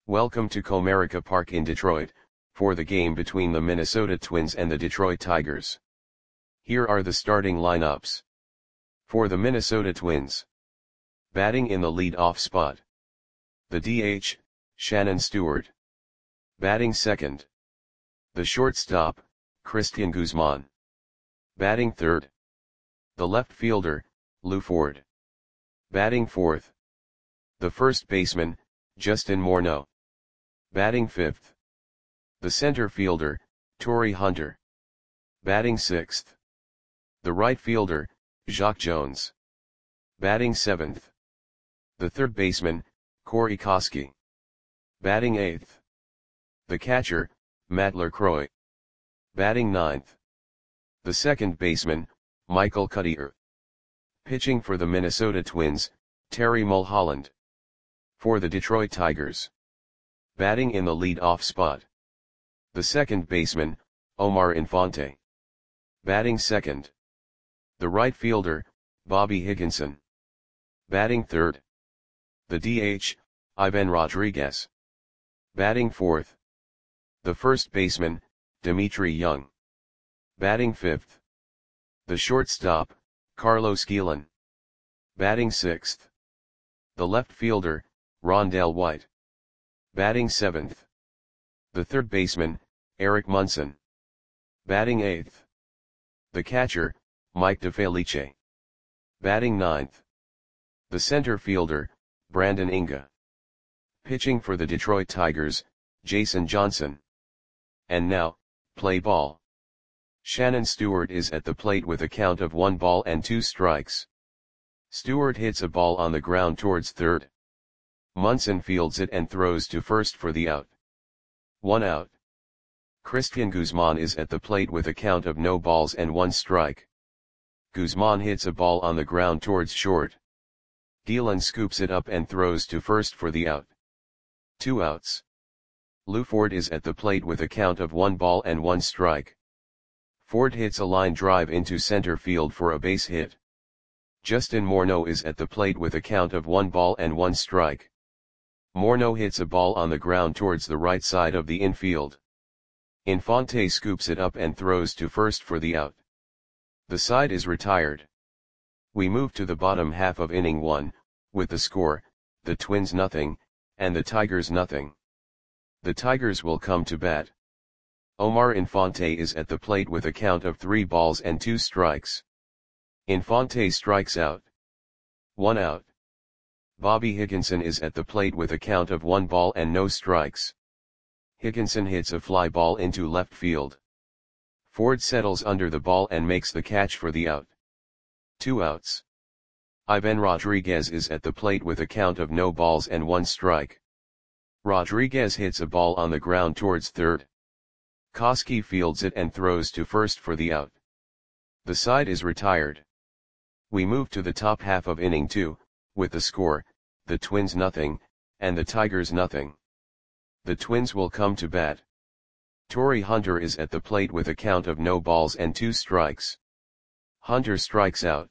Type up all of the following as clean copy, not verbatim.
Welcome to Comerica Park in Detroit, for the game between the Minnesota Twins and the Detroit Tigers. Here are the starting lineups. For the Minnesota Twins. Batting in the lead-off spot. The DH, Shannon Stewart. Batting second. The shortstop, Cristian Guzman. Batting third. The left fielder, Lew Ford. Batting fourth. The first baseman, Justin Morneau. Batting fifth. The center fielder, Torii Hunter. Batting sixth. The right fielder, Jacque Jones. Batting seventh. The third baseman, Corey Koskie. Batting eighth. The catcher, Matt LaCroix. Batting ninth. The second baseman, Michael Cuddyer. Pitching for the Minnesota Twins, Terry Mulholland. For the Detroit Tigers. Batting in the lead-off spot. The second baseman, Omar Infante. Batting second. The right fielder, Bobby Higginson. Batting third. The DH, Ivan Rodriguez. Batting fourth. The first baseman, Dmitri Young. Batting fifth. The shortstop, Carlos Guillen. Batting sixth. The left fielder, Rondell White. Batting seventh. The third baseman, Eric Munson. Batting eighth. The catcher, Mike DeFelice. Batting ninth. The center fielder, Brandon Inga. Pitching for the Detroit Tigers, Jason Johnson. And now, play ball. Shannon Stewart is at the plate with a count of 1 ball and 2 strikes. Stewart hits a ball on the ground towards third. Munson fields it and throws to first for the out. 1 out. Cristian Guzman is at the plate with a count of no balls and 1 strike. Guzman hits a ball on the ground towards short. Guillen scoops it up and throws to first for the out. 2 outs. Lew Ford is at the plate with a count of 1 ball and 1 strike. Ford hits a line drive into center field for a base hit. Justin Morneau is at the plate with a count of 1 ball and 1 strike. Morneau hits a ball on the ground towards the right side of the infield. Infante scoops it up and throws to first for the out. The side is retired. We move to the bottom half of inning 1, with the score, the Twins nothing, and the Tigers nothing. The Tigers will come to bat. Omar Infante is at the plate with a count of 3 balls and 2 strikes. Infante strikes out. 1 out. Bobby Higginson is at the plate with a count of 1 ball and no strikes. Higginson hits a fly ball into left field. Ford settles under the ball and makes the catch for the out. 2 outs. Ivan Rodriguez is at the plate with a count of no balls and 1 strike. Rodriguez hits a ball on the ground towards third. Koskie fields it and throws to first for the out. The side is retired. We move to the top half of inning 2, with the score, the Twins nothing, and the Tigers nothing. The Twins will come to bat. Torii Hunter is at the plate with a count of no balls and 2 strikes. Hunter strikes out.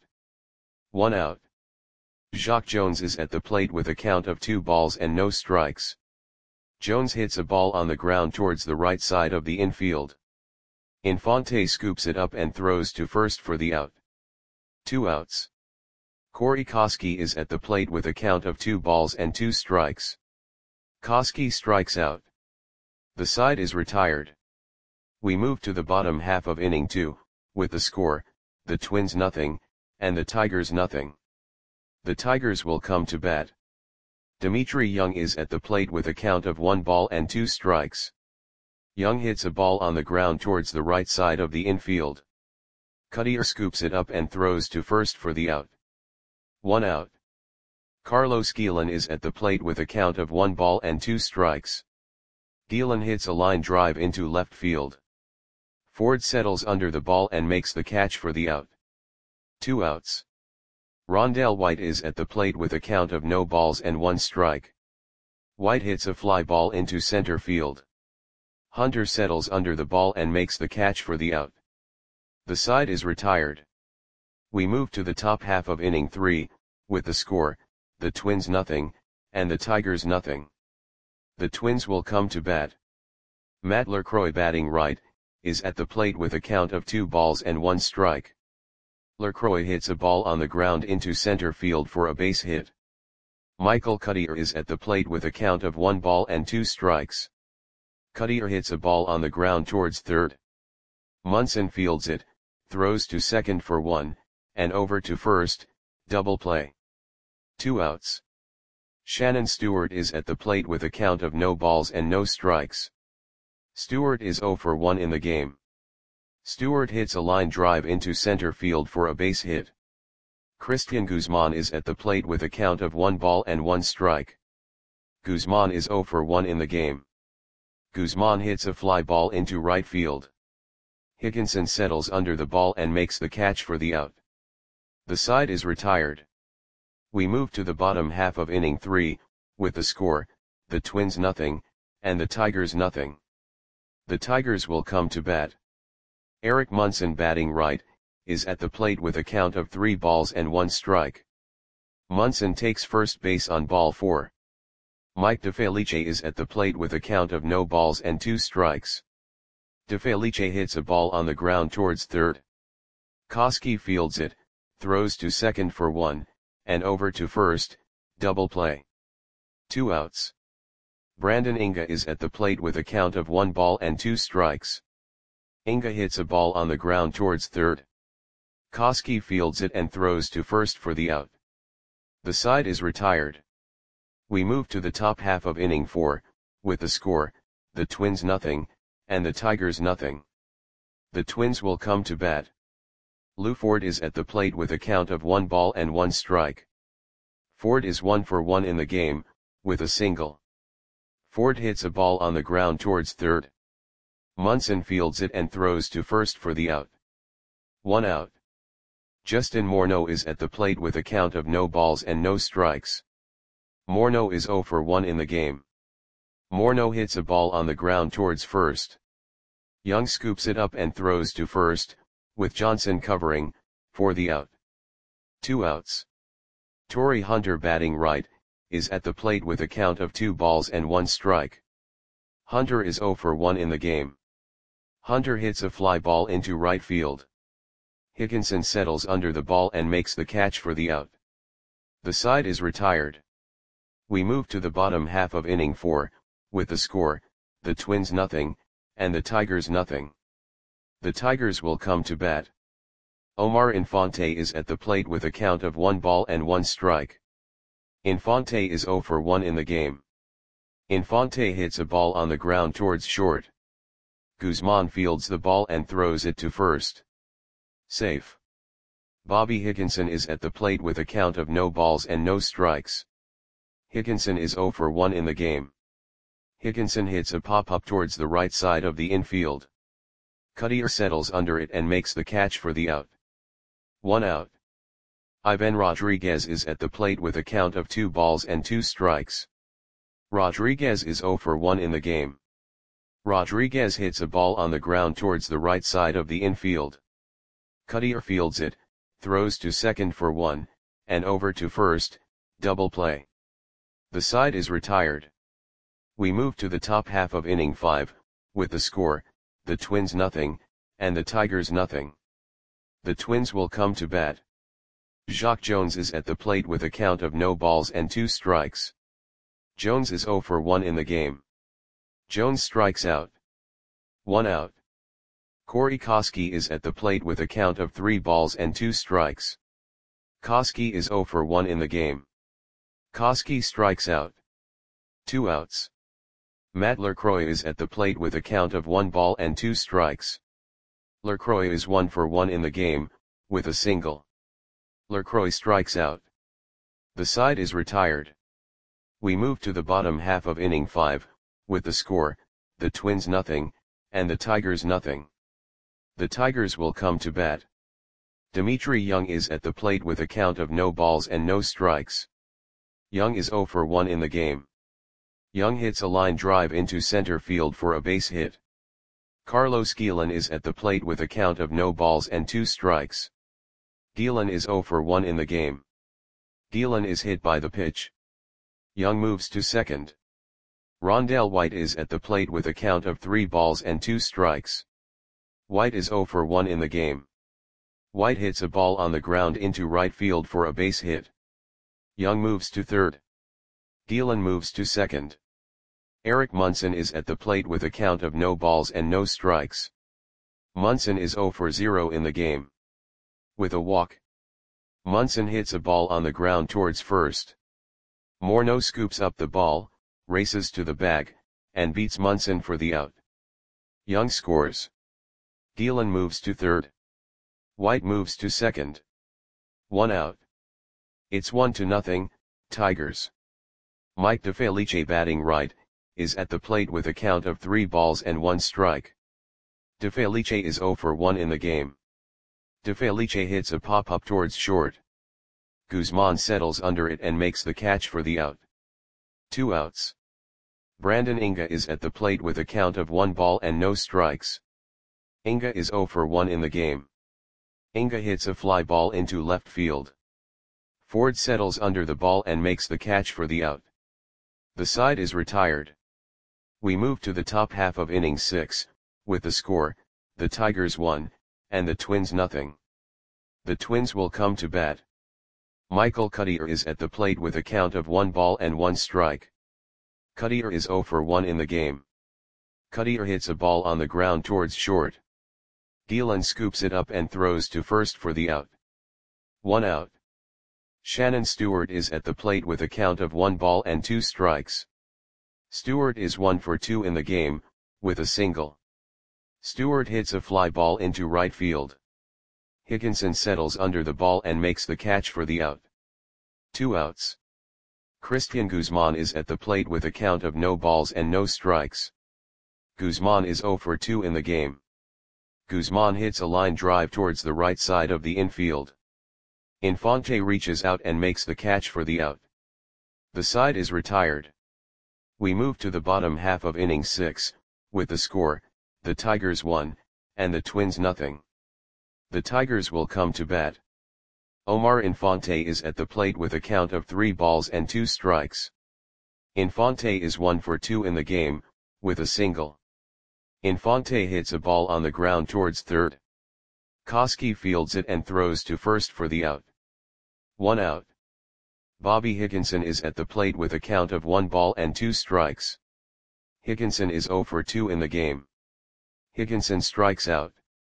1 out. Jacque Jones is at the plate with a count of 2 balls and no strikes. Jones hits a ball on the ground towards the right side of the infield. Infante scoops it up and throws to first for the out. 2 outs. Corey Koskie is at the plate with a count of 2 balls and 2 strikes. Koskie strikes out. The side is retired. We move to the bottom half of inning 2, with the score, the Twins nothing, and the Tigers nothing. The Tigers will come to bat. Dmitri Young is at the plate with a count of 1 ball and 2 strikes. Young hits a ball on the ground towards the right side of the infield. Cuddyer scoops it up and throws to first for the out. 1 out. Carlos Guillen is at the plate with a count of 1 ball and 2 strikes. Guillen hits a line drive into left field. Ford settles under the ball and makes the catch for the out. 2 outs. Rondell White is at the plate with a count of no balls and 1 strike. White hits a fly ball into center field. Hunter settles under the ball and makes the catch for the out. The side is retired. We move to the top half of inning 3, with the score, the Twins nothing, and the Tigers nothing. The Twins will come to bat. Matt LaCroix batting right, is at the plate with a count of 2 balls and 1 strike. LaCroix hits a ball on the ground into center field for a base hit. Michael Cuddyer is at the plate with a count of 1 ball and 2 strikes. Cuddyer hits a ball on the ground towards third. Munson fields it, throws to second for 1, and over to first, double play. 2 outs. Shannon Stewart is at the plate with a count of no balls and no strikes. Stewart is 0 for 1 in the game. Stewart hits a line drive into center field for a base hit. Christian Guzman is at the plate with a count of 1 ball and 1 strike. Guzman is 0 for 1 in the game. Guzman hits a fly ball into right field. Higginson settles under the ball and makes the catch for the out. The side is retired. We move to the bottom half of inning 3, with the score, the Twins nothing, and the Tigers nothing. The Tigers will come to bat. Eric Munson batting right, is at the plate with a count of 3 balls and 1 strike. Munson takes first base on ball 4. Mike DeFelice is at the plate with a count of no balls and 2 strikes. DeFelice hits a ball on the ground towards third. Koski fields it, throws to second for 1, and over to first, double play. 2 outs. Brandon Inga is at the plate with a count of 1 ball and 2 strikes. Inga hits a ball on the ground towards third. Koski fields it and throws to first for the out. The side is retired. We move to the top half of inning 4, with the score, the Twins nothing, and the Tigers nothing. The Twins will come to bat. Lou Ford is at the plate with a count of 1 ball and 1 strike. Ford is 1 for 1 in the game, with a single. Ford hits a ball on the ground towards third. Munson fields it and throws to first for the out. 1 out. Justin Morneau is at the plate with a count of no balls and no strikes. Morneau is 0 for 1 in the game. Morneau hits a ball on the ground towards first. Young scoops it up and throws to first, with Johnson covering, for the out. 2 outs. Torrey Hunter batting right, is at the plate with a count of 2 balls and 1 strike. Hunter is 0 for 1 in the game. Hunter hits a fly ball into right field. Higginson settles under the ball and makes the catch for the out. The side is retired. We move to the bottom half of inning 4, with the score, the Twins nothing, and the Tigers nothing. The Tigers will come to bat. Omar Infante is at the plate with a count of 1 ball and 1 strike. Infante is 0 for 1 in the game. Infante hits a ball on the ground towards short. Guzman fields the ball and throws it to first. Safe. Bobby Higginson is at the plate with a count of no balls and no strikes. Higginson is 0 for 1 in the game. Higginson hits a pop-up towards the right side of the infield. Cuddyer settles under it and makes the catch for the out. 1 out. Ivan Rodriguez is at the plate with a count of 2 balls and 2 strikes. Rodriguez is 0 for 1 in the game. Rodriguez hits a ball on the ground towards the right side of the infield. Cuddyer fields it, throws to second for 1, and over to first, double play. The side is retired. We move to the top half of inning 5, with the score, the Twins nothing, and the Tigers nothing. The Twins will come to bat. Jacque Jones is at the plate with a count of no balls and 2 strikes. Jones is 0 for 1 in the game. Jones strikes out. 1 out. Corey Koski is at the plate with a count of 3 balls and 2 strikes. Koski is 0 for 1 in the game. Koski strikes out. 2 outs. Matt LaCroix is at the plate with a count of 1 ball and 2 strikes. LaCroix is 1 for 1 in the game, with a single. LaCroix strikes out. The side is retired. We move to the bottom half of inning 5, with the score, the Twins nothing, and the Tigers nothing. The Tigers will come to bat. Dimitri Young is at the plate with a count of no balls and no strikes. Young is 0 for 1 in the game. Young hits a line drive into center field for a base hit. Carlos Guillen is at the plate with a count of no balls and 2 strikes. Guillen is 0 for 1 in the game. Guillen is hit by the pitch. Young moves to second. Rondell White is at the plate with a count of 3 balls and 2 strikes. White is 0 for 1 in the game. White hits a ball on the ground into right field for a base hit. Young moves to third. Gielan moves to second. Eric Munson is at the plate with a count of no balls and no strikes. Munson is 0 for 0 in the game. With a walk, Munson hits a ball on the ground towards first. Morneau scoops up the ball, races to the bag, and beats Munson for the out. Young scores. Gielan moves to third. White moves to second. 1 out. It's 1-0, Tigers. Mike DeFelice, batting right, is at the plate with a count of 3 balls and 1 strike. DeFelice is 0 for 1 in the game. DeFelice hits a pop-up towards short. Guzman settles under it and makes the catch for the out. 2 outs. Brandon Inga is at the plate with a count of 1 ball and no strikes. Inga is 0 for 1 in the game. Inga hits a fly ball into left field. Ford settles under the ball and makes the catch for the out. The side is retired. We move to the top half of inning 6, with the score, the Tigers 1, and the Twins 0. The Twins will come to bat. Michael Cuddyer is at the plate with a count of 1 ball and 1 strike. Cuddyer is 0 for 1 in the game. Cuddyer hits a ball on the ground towards short. Gielan scoops it up and throws to first for the out. 1 out. Shannon Stewart is at the plate with a count of 1 ball and 2 strikes. Stewart is 1 for 2 in the game, with a single. Stewart hits a fly ball into right field. Higginson settles under the ball and makes the catch for the out. 2 outs. Christian Guzman is at the plate with a count of no balls and no strikes. Guzman is 0 for 2 in the game. Guzman hits a line drive towards the right side of the infield. Infante reaches out and makes the catch for the out. The side is retired. We move to the bottom half of inning 6, with the score, the Tigers 1, and the Twins 0. The Tigers will come to bat. Omar Infante is at the plate with a count of 3 balls and 2 strikes. Infante is 1 for 2 in the game, with a single. Infante hits a ball on the ground towards third. Koski fields it and throws to first for the out. 1 out. Bobby Higginson is at the plate with a count of 1 ball and 2 strikes. Higginson is 0 for 2 in the game. Higginson strikes out.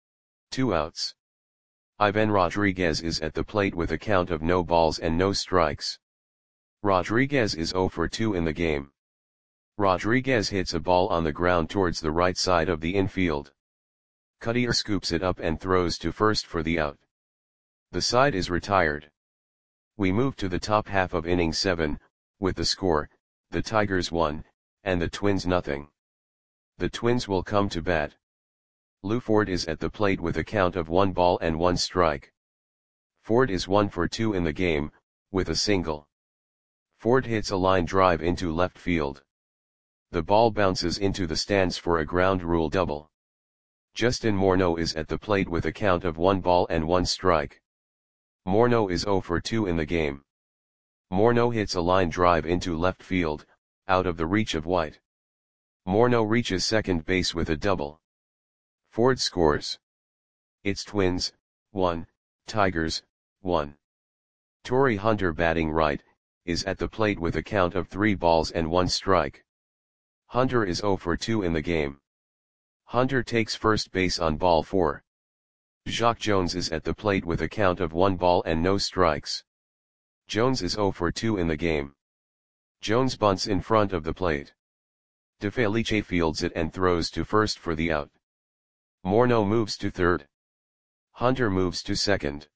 2 outs. Ivan Rodriguez is at the plate with a count of no balls and no strikes. Rodriguez is 0 for 2 in the game. Rodriguez hits a ball on the ground towards the right side of the infield. Cuddyer scoops it up and throws to first for the out. The side is retired. We move to the top half of inning 7, with the score, the Tigers 1, and the Twins 0. The Twins will come to bat. Lou Ford is at the plate with a count of 1 ball and 1 strike. Ford is 1 for 2 in the game, with a single. Ford hits a line drive into left field. The ball bounces into the stands for a ground rule double. Justin Morneau is at the plate with a count of 1 ball and 1 strike. Morneau is 0 for 2 in the game. Morneau hits a line drive into left field, out of the reach of White. Morneau reaches second base with a double. Ford scores. It's Twins, 1, Tigers, 1. Torrey Hunter, batting right, is at the plate with a count of 3 balls and 1 strike. Hunter is 0 for 2 in the game. Hunter takes first base on ball 4. Jacque Jones is at the plate with a count of 1 ball and no strikes. Jones is 0 for 2 in the game. Jones bunts in front of the plate. DeFelice fields it and throws to first for the out. Morneau moves to third. Hunter moves to second.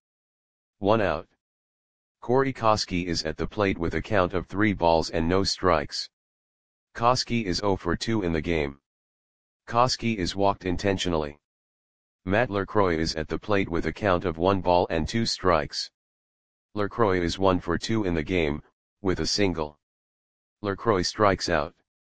1 out. Corey Koski is at the plate with a count of 3 balls and no strikes. Koski is 0 for 2 in the game. Koski is walked intentionally. Matt LaCroix is at the plate with a count of 1 ball and 2 strikes. LaCroix is 1 for 2 in the game, with a single. LaCroix strikes out.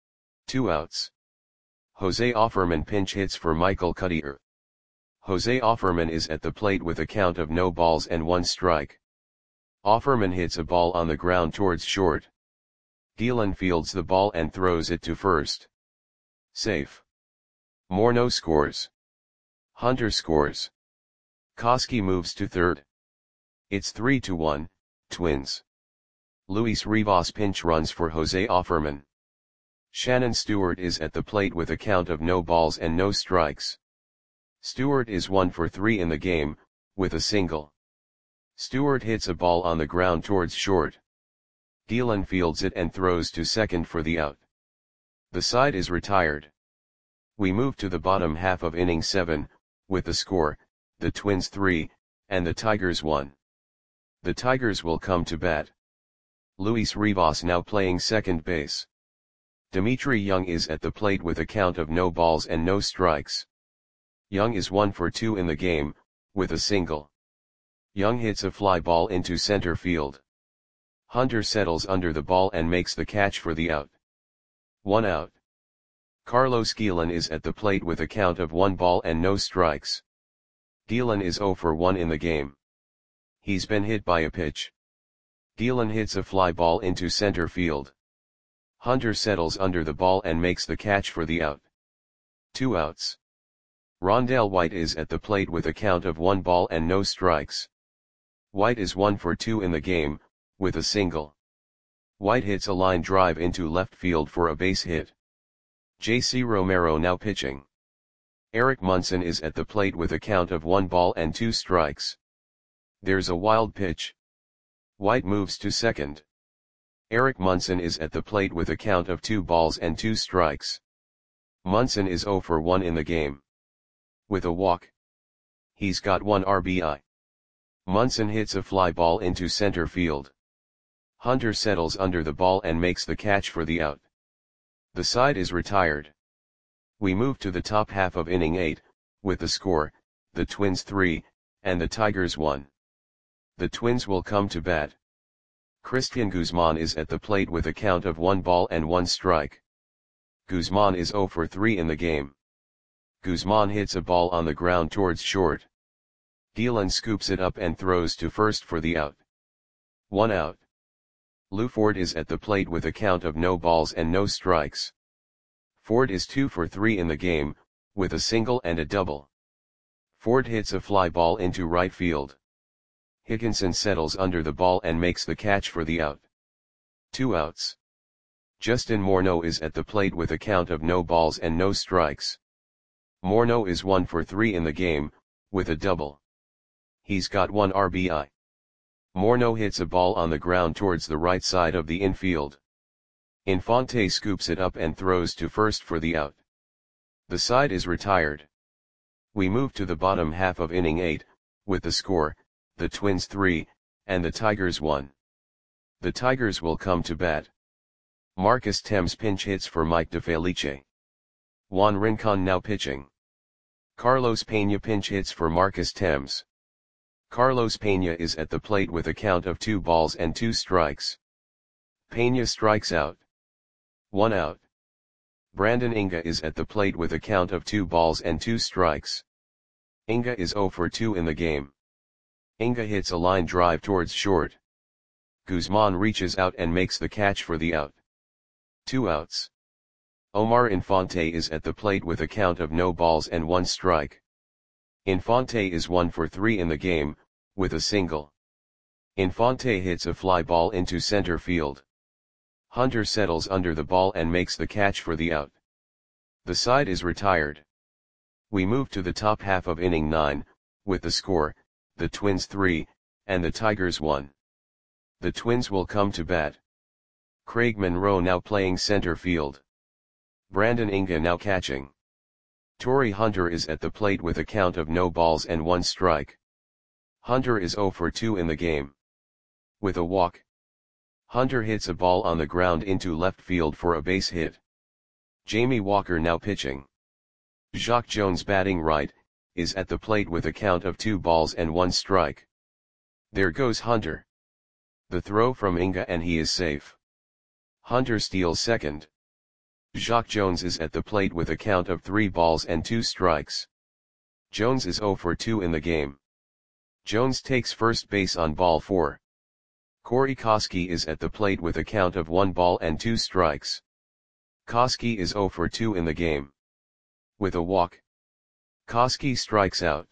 2 outs. Jose Offerman pinch hits for Michael Cuddyer. Jose Offerman is at the plate with a count of no balls and 1 strike. Offerman hits a ball on the ground towards short. Gielan fields the ball and throws it to first. Safe. Morneau scores. Hunter scores. Koski moves to third. It's 3-1, Twins. Luis Rivas pinch runs for Jose Offerman. Shannon Stewart is at the plate with a count of no balls and no strikes. Stewart is 1 for 3 in the game, with a single. Stewart hits a ball on the ground towards short. Gielan fields it and throws to second for the out. The side is retired. We move to the bottom half of inning 7, with the score, the Twins 3, and the Tigers 1. The Tigers will come to bat. Luis Rivas now playing second base. Dimitri Young is at the plate with a count of no balls and no strikes. Young is 1 for 2 in the game, with a single. Young hits a fly ball into center field. Hunter settles under the ball and makes the catch for the out. 1 out. Carlos Gielan is at the plate with a count of 1 ball and no strikes. Gielan is 0 for 1 in the game. He's been hit by a pitch. Gielan hits a fly ball into center field. Hunter settles under the ball and makes the catch for the out. 2 outs. Rondell White is at the plate with a count of 1 ball and no strikes. White is 1 for 2 in the game, with a single. White hits a line drive into left field for a base hit. J.C. Romero now pitching. Eric Munson is at the plate with a count of 1 ball and 2 strikes. There's a wild pitch. White moves to second. Eric Munson is at the plate with a count of 2 balls and 2 strikes. Munson is 0 for 1 in the game. With a walk. He's got 1 RBI. Munson hits a fly ball into center field. Hunter settles under the ball and makes the catch for the out. The side is retired. We move to the top half of inning 8, with the score, the Twins 3, and the Tigers 1. The Twins will come to bat. Christian Guzman is at the plate with a count of 1 ball and 1 strike. Guzman is 0 for 3 in the game. Guzman hits a ball on the ground towards short. Gielan scoops it up and throws to first for the out. 1 out. Lou Ford is at the plate with a count of no balls and no strikes. Ford is 2 for 3 in the game, with a single and a double. Ford hits a fly ball into right field. Higginson settles under the ball and makes the catch for the out. 2 outs. Justin Morneau is at the plate with a count of no balls and no strikes. Morneau is 1 for 3 in the game, with a double. He's got 1 RBI. Morneau hits a ball on the ground towards the right side of the infield. Infante scoops it up and throws to first for the out. The side is retired. We move to the bottom half of inning 8, with the score, the Twins 3, and the Tigers 1. The Tigers will come to bat. Marcus Thames pinch hits for Mike DeFelice. Juan Rincon now pitching. Carlos Pena pinch hits for Marcus Thames. Carlos Pena is at the plate with a count of 2 balls and 2 strikes. Pena strikes out. 1 out. Brandon Inga is at the plate with a count of 2 balls and 2 strikes. Inga is 0 for 2 in the game. Inga hits a line drive towards short. Guzman reaches out and makes the catch for the out. 2 outs. Omar Infante is at the plate with a count of no balls and 1 strike. Infante is 1 for 3 in the game, with a single. Infante hits a fly ball into center field. Hunter settles under the ball and makes the catch for the out. The side is retired. We move to the top half of inning 9, with the score, the Twins 3, and the Tigers 1. The Twins will come to bat. Craig Monroe now playing center field. Brandon Inga now catching. Torrey Hunter is at the plate with a count of no balls and 1 strike. Hunter is 0 for 2 in the game. With a walk. Hunter hits a ball on the ground into left field for a base hit. Jamie Walker now pitching. Jacque Jones batting right, is at the plate with a count of 2 balls and 1 strike. There goes Hunter. The throw from Inga and he is safe. Hunter steals second. Jacque Jones is at the plate with a count of 3 balls and 2 strikes. Jones is 0 for 2 in the game. Jones takes first base on ball 4. Corey Koskie is at the plate with a count of 1 ball and 2 strikes. Koskie is 0 for 2 in the game. With a walk, Koskie strikes out.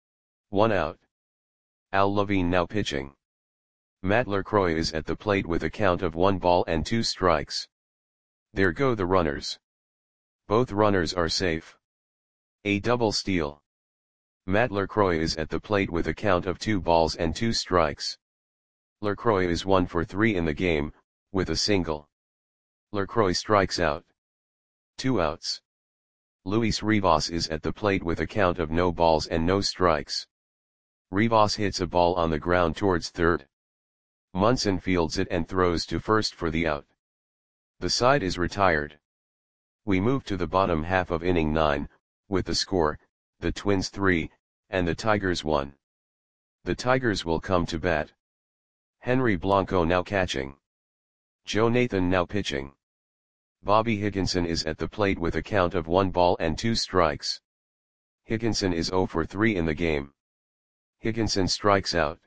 1 out. Al Levine now pitching. Matt LaCroix is at the plate with a count of 1 ball and 2 strikes. There go the runners. Both runners are safe. A double steal. Matt LaCroix is at the plate with a count of 2 balls and 2 strikes. LaCroix is 1 for 3 in the game, with a single. LaCroix strikes out. 2 outs. Luis Rivas is at the plate with a count of no balls and no strikes. Rivas hits a ball on the ground towards third. Munson fields it and throws to first for the out. The side is retired. We move to the bottom half of inning 9, with the score, the Twins 3, and the Tigers 1. The Tigers will come to bat. Henry Blanco now catching. Joe Nathan now pitching. Bobby Higginson is at the plate with a count of 1 ball and 2 strikes. Higginson is 0 for 3 in the game. Higginson strikes out.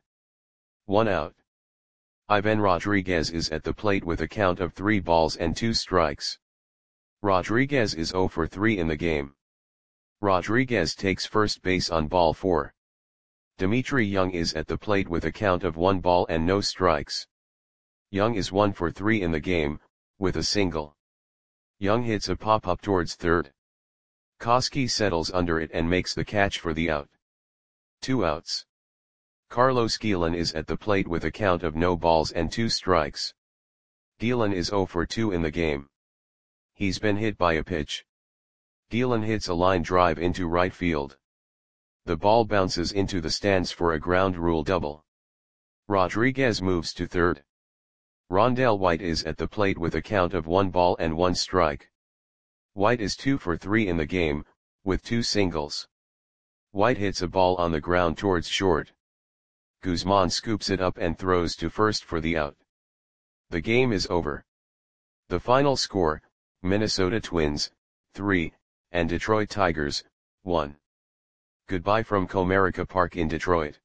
1 out. Ivan Rodriguez is at the plate with a count of 3 balls and 2 strikes. Rodriguez is 0 for 3 in the game. Rodriguez takes first base on ball 4. Dimitri Young is at the plate with a count of 1 ball and no strikes. Young is 1 for 3 in the game, with a single. Young hits a pop-up towards third. Koskie settles under it and makes the catch for the out. 2 outs. Carlos Guillen is at the plate with a count of no balls and 2 strikes. Guillen is 0 for 2 in the game. He's been hit by a pitch. Guillen hits a line drive into right field. The ball bounces into the stands for a ground rule double. Rodriguez moves to third. Rondell White is at the plate with a count of 1 ball and 1 strike. White is 2 for 3 in the game, with 2 singles. White hits a ball on the ground towards short. Guzman scoops it up and throws to first for the out. The game is over. The final score, Minnesota Twins, 3, and Detroit Tigers, 1. Goodbye from Comerica Park in Detroit.